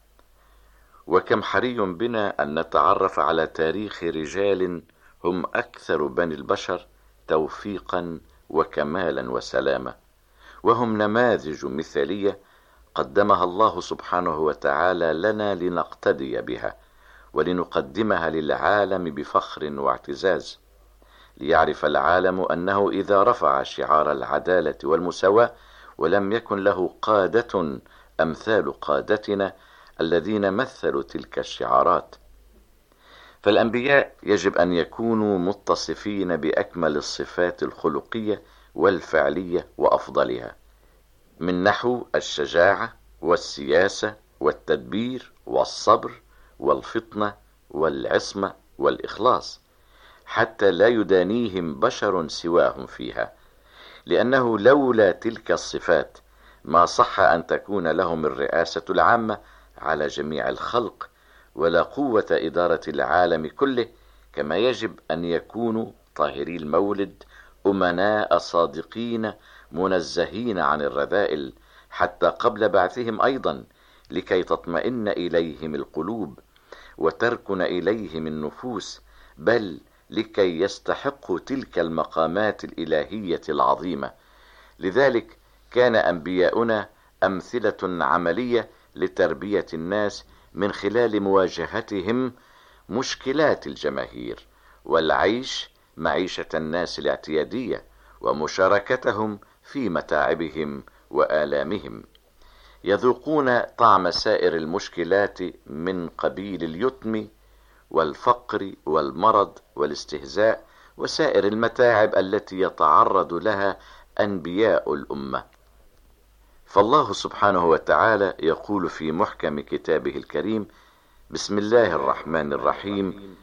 وكم حري بنا أن نتعرف على تاريخ رجال هم أكثر بني البشر توفيقا وكمالا وسلامة، وهم نماذج مثالية قدمها الله سبحانه وتعالى لنا لنقتدي بها ولنقدمها للعالم بفخر واعتزاز، ليعرف العالم أنه إذا رفع شعار العدالة والمساواة ولم يكن له قادة أمثال قادتنا الذين مثلوا تلك الشعارات، فالأنبياء يجب أن يكونوا متصفين بأكمل الصفات الخلقية والفعلية وأفضلها، من نحو الشجاعة والسياسة والتدبير والصبر والفطنة والعصمة والإخلاص، حتى لا يدانيهم بشر سواهم فيها، لأنه لولا تلك الصفات ما صح أن تكون لهم الرئاسة العامة على جميع الخلق، ولا قوة إدارة العالم كله، كما يجب أن يكونوا طاهري المولد أمناء صادقين منزهين عن الرذائل حتى قبل بعثهم أيضا، لكي تطمئن إليهم القلوب وتركن إليهم النفوس، بل لكي يستحقوا تلك المقامات الإلهية العظيمة. لذلك كان أنبياؤنا أمثلة عملية لتربية الناس من خلال مواجهتهم مشكلات الجماهير، والعيش معيشة الناس الاعتيادية، ومشاركتهم في متاعبهم وآلامهم. يذوقون طعم سائر المشكلات من قبيل اليتم والفقر والمرض والاستهزاء وسائر المتاعب التي يتعرض لها أنبياء الأمة. فالله سبحانه وتعالى يقول في محكم كتابه الكريم: بسم الله الرحمن الرحيم: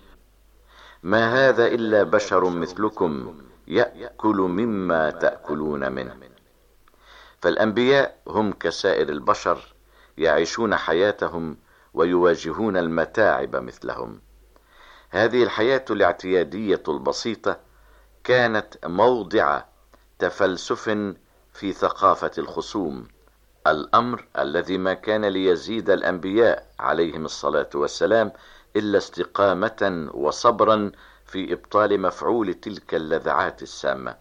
ما هذا إلا بشر مثلكم يأكل مما تأكلون منه. فالأنبياء هم كسائر البشر، يعيشون حياتهم ويواجهون المتاعب مثلهم. هذه الحياة الاعتيادية البسيطة كانت موضع تفلسف في ثقافة الخصوم، الأمر الذي ما كان ليزيد الأنبياء عليهم الصلاة والسلام إلا استقامة وصبرا في إبطال مفعول تلك اللذعات السامة.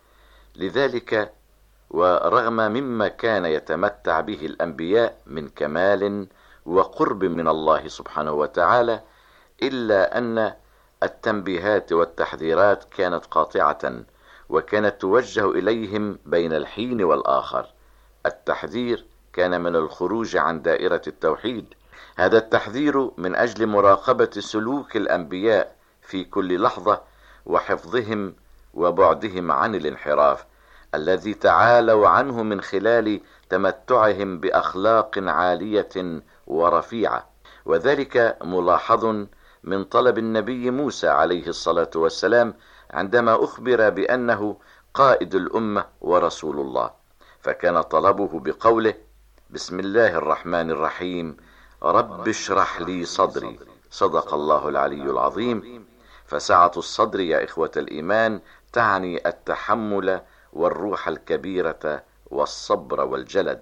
لذلك ورغم مما كان يتمتع به الأنبياء من كمال وقرب من الله سبحانه وتعالى، إلا أن التنبيهات والتحذيرات كانت قاطعة، وكانت توجه إليهم بين الحين والآخر. التحذير كان من الخروج عن دائرة التوحيد، هذا التحذير من أجل مراقبة سلوك الأنبياء في كل لحظة، وحفظهم وبعدهم عن الانحراف الذي تعالوا عنه من خلال تمتعهم بأخلاق عالية ورفيعة. وذلك ملاحظ من طلب النبي موسى عليه الصلاة والسلام عندما أخبر بأنه قائد الأمة ورسول الله، فكان طلبه بقوله: بسم الله الرحمن الرحيم، رب اشرح لي صدري. صدق الله العلي العظيم. فسعة الصدر يا إخوة الإيمان تعني التحمل والروح الكبيرة والصبر والجلد.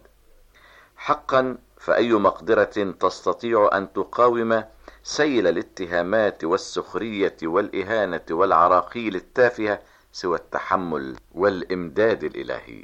حقا فأي مقدرة تستطيع أن تقاوم سيل الاتهامات والسخرية والإهانة والعراقيل التافهة سوى التحمل والإمداد الإلهي.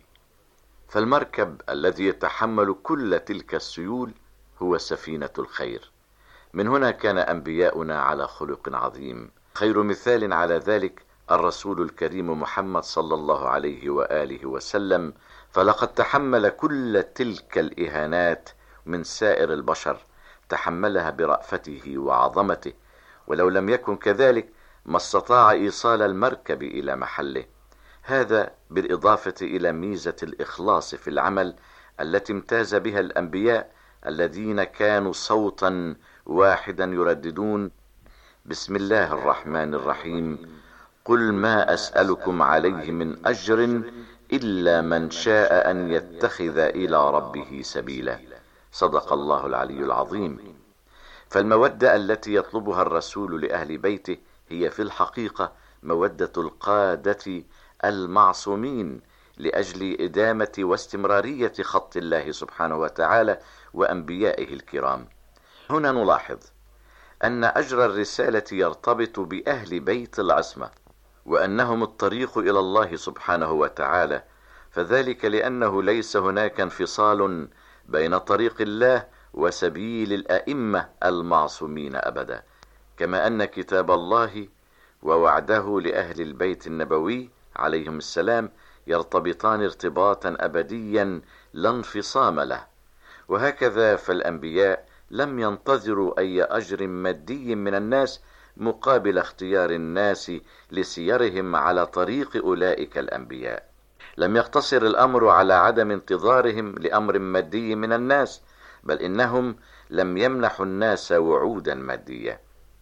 فالمركب الذي يتحمل كل تلك السيول هو سفينة الخير. من هنا كان أنبياؤنا على خلق عظيم. خير مثال على ذلك الرسول الكريم محمد صلى الله عليه وآله وسلم، فلقد تحمل كل تلك الإهانات من سائر البشر، تحملها برأفته وعظمته، ولو لم يكن كذلك ما استطاع إيصال المركب إلى محله. هذا بالإضافة إلى ميزة الإخلاص في العمل التي امتاز بها الأنبياء الذين كانوا صوتا واحدا يرددون: بسم الله الرحمن الرحيم، قل ما أسألكم عليه من أجر إلا من شاء أن يتخذ إلى ربه سبيلا. صدق الله العلي العظيم. فالمودة التي يطلبها الرسول لأهل بيته هي في الحقيقة مودة القادة المعصومين لأجل إدامة واستمرارية خط الله سبحانه وتعالى وأنبيائه الكرام. هنا نلاحظ أن أجر الرسالة يرتبط بأهل بيت العصمة، وأنهم الطريق إلى الله سبحانه وتعالى، فذلك لأنه ليس هناك انفصال بين طريق الله وسبيل الأئمة المعصومين أبدا، كما أن كتاب الله ووعده لأهل البيت النبوي عليهم السلام يرتبطان ارتباطا أبديا لا انفصام له. وهكذا فالأنبياء لم ينتظروا أي أجر مادي من الناس مقابل اختيار الناس لسيرهم على طريق أولئك الأنبياء. لم يقتصر الأمر على عدم انتظارهم لأمر مادي من الناس، بل إنهم لم يمنحوا الناس وعودا مادية.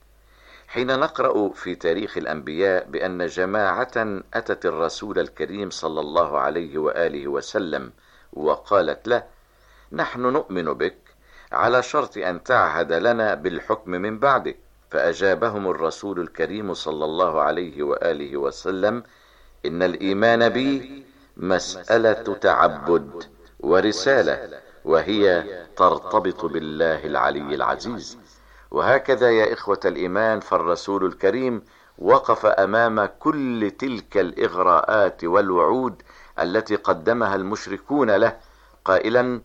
حين نقرأ في تاريخ الأنبياء بأن جماعة أتت الرسول الكريم صلى الله عليه وآله وسلم وقالت له: نحن نؤمن بك على شرط أن تعهد لنا بالحكم من بعدك، فأجابهم الرسول الكريم صلى الله عليه وآله وسلم: إن الإيمان بي مسألة تعبد ورسالة، وهي ترتبط بالله العلي العزيز. وهكذا يا إخوة الإيمان فالرسول الكريم وقف أمام كل تلك الإغراءات والوعود التي قدمها المشركون له قائلا: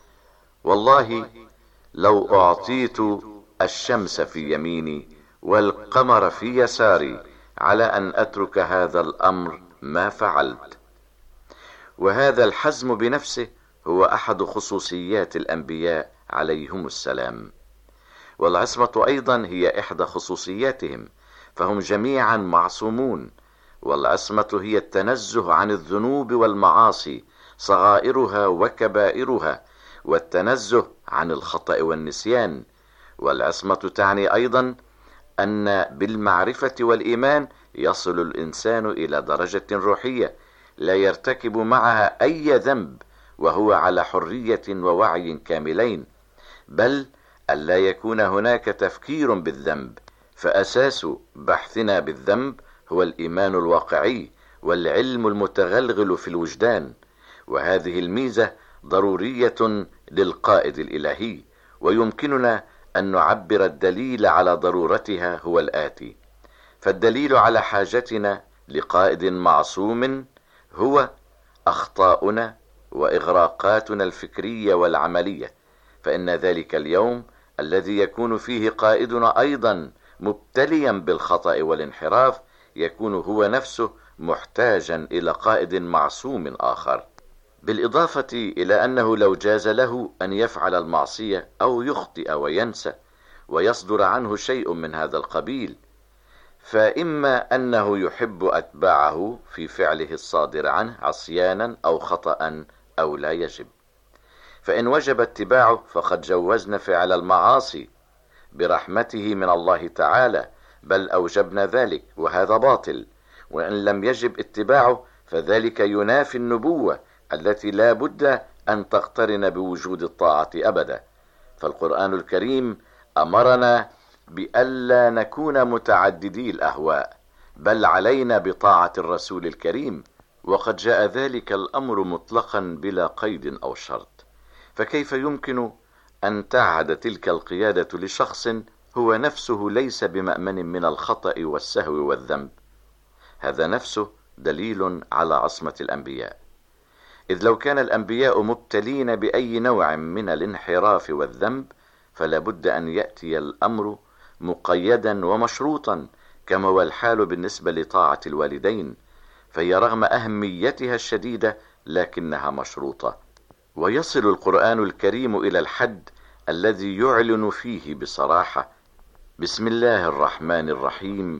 والله لو أعطيت الشمس في يميني والقمر في يساري على أن أترك هذا الأمر ما فعلت. وهذا الحزم بنفسه هو أحد خصوصيات الأنبياء عليهم السلام، والعصمة أيضا هي إحدى خصوصياتهم، فهم جميعا معصومون. والعصمة هي التنزه عن الذنوب والمعاصي صغائرها وكبائرها، والتنزه عن الخطأ والنسيان. والعصمة تعني أيضا أن بالمعرفة والإيمان يصل الإنسان إلى درجة روحية لا يرتكب معها أي ذنب وهو على حرية ووعي كاملين، بل ألا يكون هناك تفكير بالذنب، فأساس بحثنا بالذنب هو الإيمان الواقعي والعلم المتغلغل في الوجدان. وهذه الميزة ضرورية للقائد الإلهي، ويمكننا أن نعبر الدليل على ضرورتها هو الآتي: فالدليل على حاجتنا لقائد معصوم هو أخطاؤنا وإغراقاتنا الفكرية والعملية، فإن ذلك اليوم الذي يكون فيه قائدنا أيضا مبتليا بالخطأ والانحراف يكون هو نفسه محتاجا إلى قائد معصوم آخر. بالإضافة إلى أنه لو جاز له أن يفعل المعصية أو يخطئ وينسى ويصدر عنه شيء من هذا القبيل، فإما أنه يحب أتباعه في فعله الصادر عنه عصيانا أو خطأ أو لا يجب. فإن وجب اتباعه فقد جوزنا فعل المعاصي، برحمته من الله تعالى، بل أوجبنا ذلك، وهذا باطل. وإن لم يجب اتباعه فذلك ينافي النبوة التي لا بد أن تقترن بوجود الطاعة أبدا. فالقرآن الكريم أمرنا بألا نكون متعددي الأهواء، بل علينا بطاعة الرسول الكريم، وقد جاء ذلك الأمر مطلقا بلا قيد أو شرط. فكيف يمكن أن تعهد تلك القيادة لشخص هو نفسه ليس بمأمن من الخطأ والسهو والذنب؟ هذا نفسه دليل على عصمة الأنبياء، إذ لو كان الأنبياء مبتلين بأي نوع من الانحراف والذنب فلا بد أن يأتي الأمر مقيدا ومشروطا، كما هو الحال بالنسبة لطاعة الوالدين، فهي رغم أهميتها الشديدة لكنها مشروطة. ويصل القرآن الكريم إلى الحد الذي يعلن فيه بصراحة: بسم الله الرحمن الرحيم: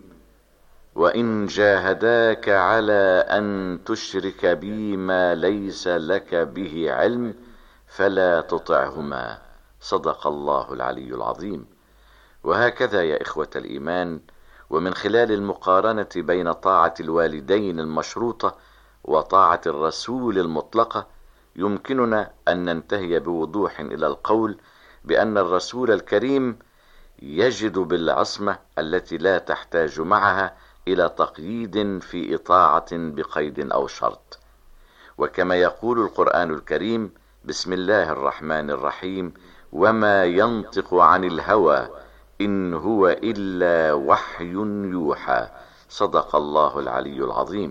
وإن جاهداك على أن تشرك بي ما ليس لك به علم فلا تطعهما. صدق الله العلي العظيم. وهكذا يا إخوة الإيمان، ومن خلال المقارنة بين طاعة الوالدين المشروطة وطاعة الرسول المطلقة يمكننا أن ننتهي بوضوح إلى القول بأن الرسول الكريم يجد بالعصمة التي لا تحتاج معها إلى تقييد في إطاعة بقيد أو شرط. وكما يقول القرآن الكريم: بسم الله الرحمن الرحيم: وما ينطق عن الهوى إن هو إلا وحي يوحى. صدق الله العلي العظيم.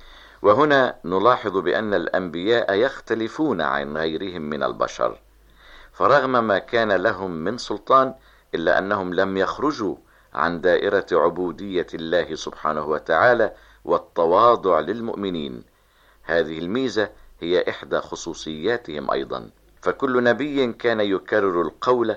وهنا نلاحظ بأن الأنبياء يختلفون عن غيرهم من البشر، فرغم ما كان لهم من سلطان إلا أنهم لم يخرجوا عن دائرة عبودية الله سبحانه وتعالى والتواضع للمؤمنين. هذه الميزة هي إحدى خصوصياتهم أيضا، فكل نبي كان يكرر القول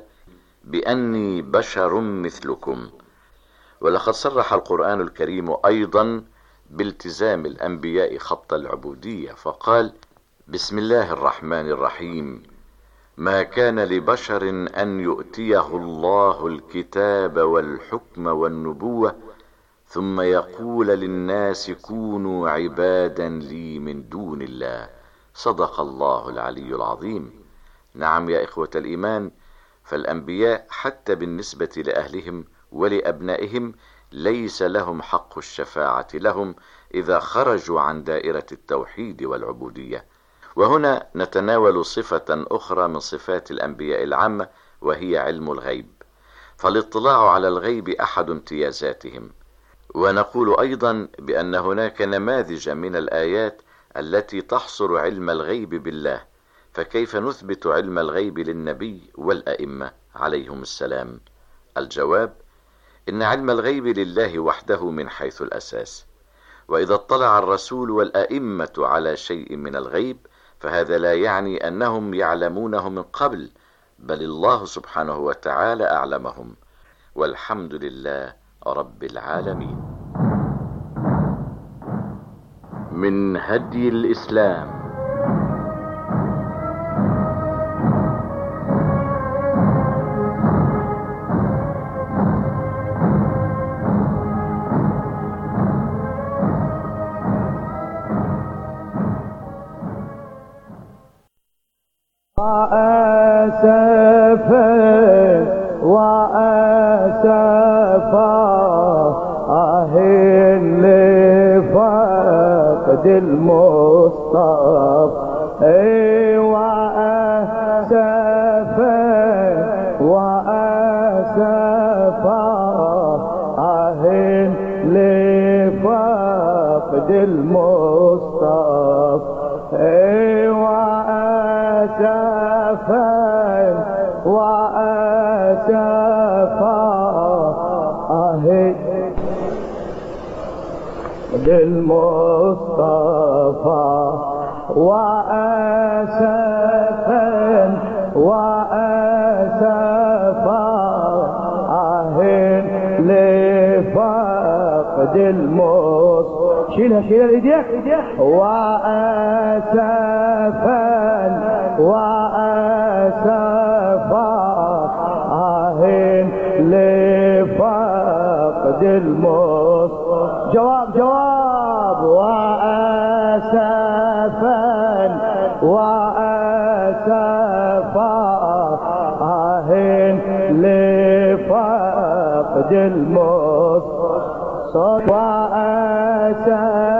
بأني بشر مثلكم. ولقد صرح القرآن الكريم أيضا بالتزام الأنبياء خط العبودية، فقال: بسم الله الرحمن الرحيم: ما كان لبشر أن يؤتيه الله الكتاب والحكم والنبوة ثم يقول للناس كونوا عبادا لي من دون الله. صدق الله العلي العظيم. نعم يا إخوة الإيمان، فالأنبياء حتى بالنسبة لأهلهم ولأبنائهم ليس لهم حق الشفاعة لهم إذا خرجوا عن دائرة التوحيد والعبودية. وهنا نتناول صفة أخرى من صفات الأنبياء العامة، وهي علم الغيب، فالاطلاع على الغيب أحد امتيازاتهم. ونقول أيضا بأن هناك نماذج من الآيات التي تحصر علم الغيب بالله، فكيف نثبت علم الغيب للنبي والأئمة عليهم السلام؟ الجواب: إن علم الغيب لله وحده من حيث الأساس، وإذا اطلع الرسول والأئمة على شيء من الغيب فهذا لا يعني أنهم يعلمونه من قبل، بل الله سبحانه وتعالى أعلمهم، والحمد لله رب العالمين. من هدي الإسلام المصطفى وأسفا أهل لفقد المصطفى وأسفا أهل للمصطفى وأسفا أهل لفقد المصطفى. شيلها ايديك. وأسفا أهل المص جواب وأسفا لفقد المص وأسفا